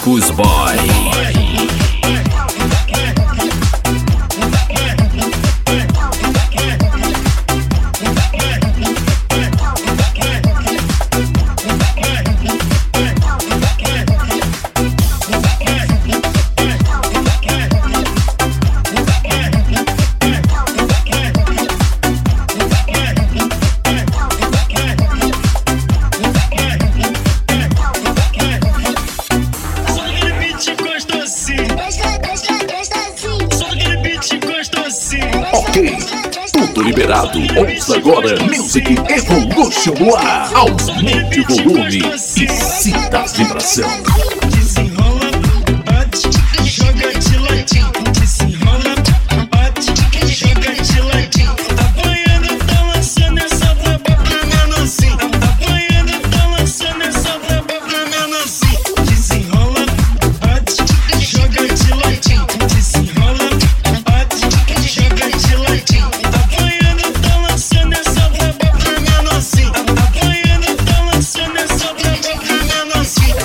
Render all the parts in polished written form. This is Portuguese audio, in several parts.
Marcos Boy. Ok, tudo liberado. Ouça agora Music Evolution no ar. Aumente o volume e sinta a vibração. Desenrola, bate, joga de ladinho. Desenrola, bate, joga de ladinho. Apanhando, tá lançando essa braba pra menorzinho. Apanhando, tá lançando essa braba pra menorzinho. Desenrola, bate, joga de ladinho. Desenrola, bate, joga de ladinho. Apanhando, tá lançando essa braba pra menorzinho. Apanhando, tá lançando essa braba pra menorzinho.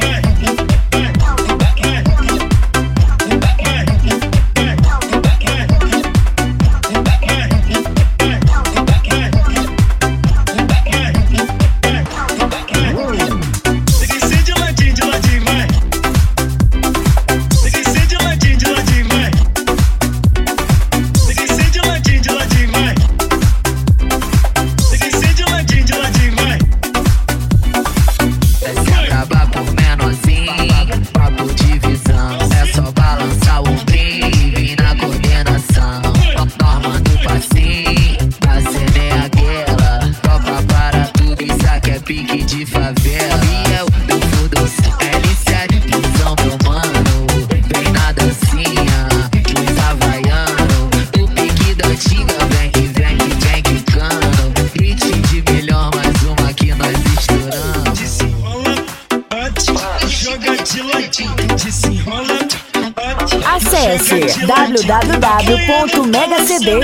Pique de favela e eu do fundo L7 visão, meu mano. Vem na dancinha, os havaiano. O pique da antiga vem e vem e vem quicando. Hit de melhor, mais uma que nós estouramos. Desenrola, bate, joga de ladinho. Desenrola, bate. Acesse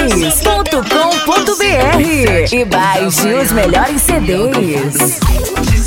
www.megacds.com.br e baixe os melhores CDs.